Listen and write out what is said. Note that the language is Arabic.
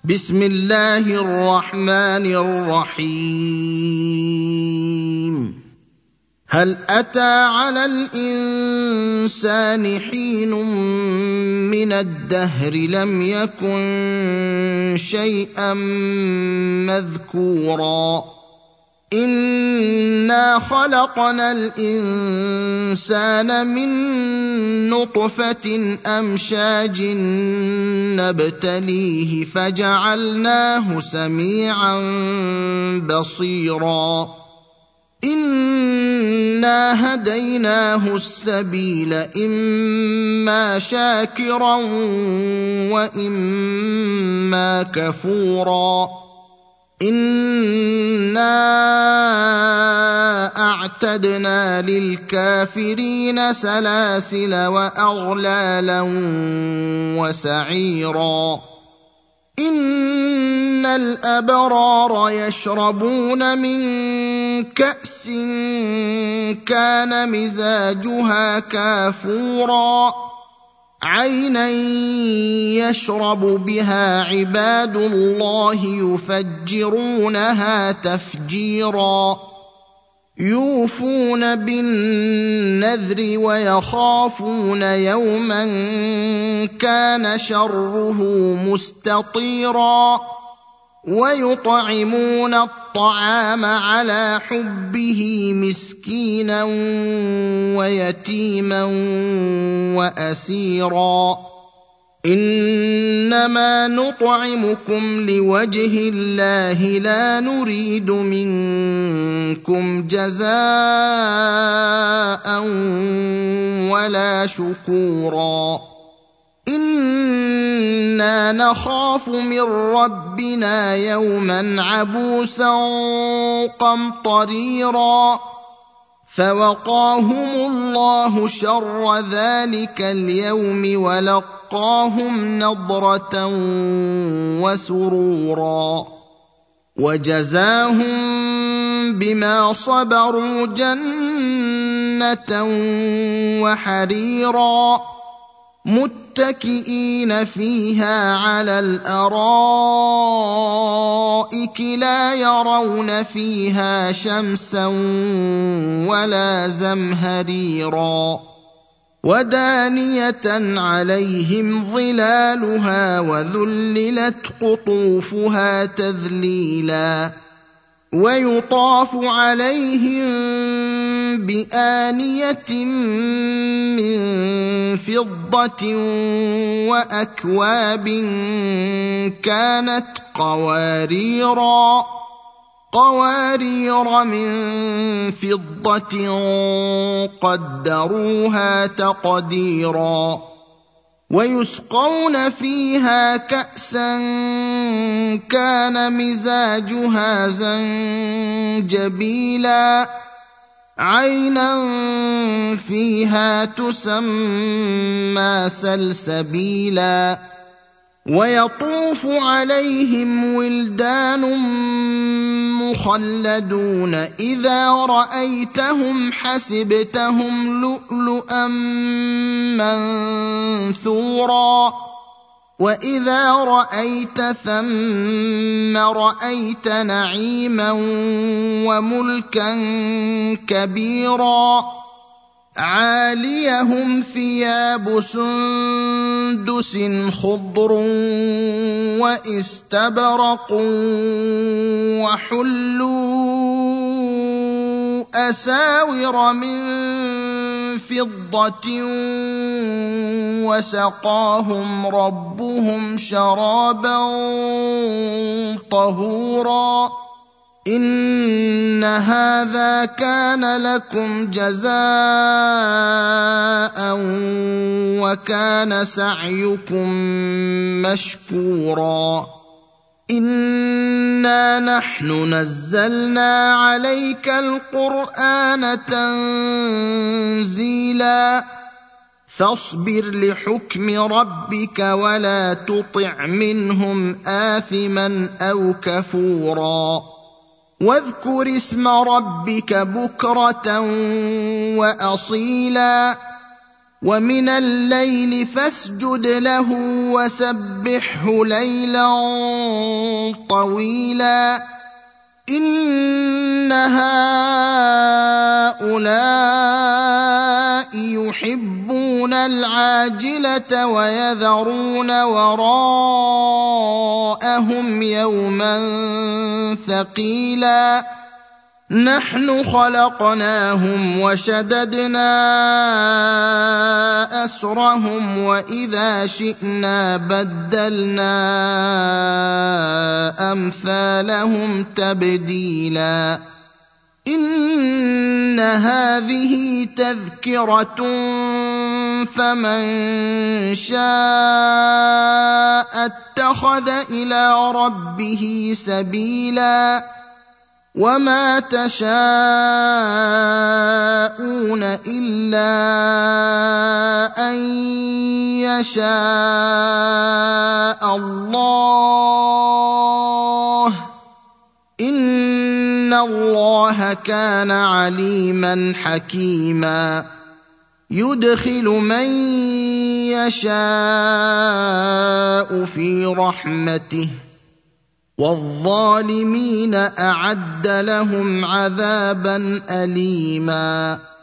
بسم الله الرحمن الرحيم. هل أتى على الإنسان حين من الدهر لم يكن شيئا مذكورا إنا خلقنا الإنسان من نطفة أمشاج نبتليه فجعلناه سميعا بصيرا إنا هديناه السبيل إما شاكرا وإما كفورا إنا أعتدنا للكافرين سلاسل وأغلالا وسعيرا إن الأبرار يشربون من كأس كان مزاجها كافورا عينا يشرب بها عباد الله يفجرونها تفجيرا يوفون بالنذر ويخافون يوما كان شره مستطيرا ويطعمون الطعام على حبه مسكينا ويتيما وأسيرا إنما نطعمكم لوجه الله لا نريد منكم جزاء ولا شكورا إنا نخاف من ربنا يوما عبوسا قمطريرا فوقاهم الله شر ذلك اليوم ولقاهم نضرة وسرورا وجزاهم بما صبروا جنة وحريرا متكئين فيها على الأرائك لا يرون فيها شمسا ولا زمهريرا ودانية عليهم ظلالها وذللت قطوفها تذليلا ويطاف عليهم بآنية من فضة وأكواب كانت قوارير من فضة قدروها تقديرا ويسقون فيها كأسا كان مزاجها زنجبيلا عينا فيها تسمى سلسبيلا ويطوف عليهم ولدان مخلدون إذا رأيتهم حسبتهم لؤلؤا منثورا وإذا رأيت ثم رأيت نعيما وملكا كبيرا عاليهم ثياب سندس خضر واستبرق وحلوا أساور من فضة وسقاهم ربهم شرابا طهورا إن هذا كان لكم جزاء وكان سعيكم مشكورا إنا نحن نزلنا عليك القرآن تنزيلا فاصبر لحكم ربك ولا تطع منهم آثما أو كفورا واذكر اسم ربك بكرة وأصيلا ومن الليل فاسجد له وسبحه ليلا طويلا إن هؤلاء يحبون العاجلة ويذرون وراءهم يوما ثقيلا نحن خلقناهم وشددنا أسرهم وإذا شئنا بدلنا أمثالهم تبديلا إن هذه تذكرة فمن شاء اتخذ إلى ربه سبيلا وما تشاءون إلا أن يشاء الله إن الله كان عليما حكيما يدخل من يشاء في رحمته والظالمين أعد لهم عذابا أليما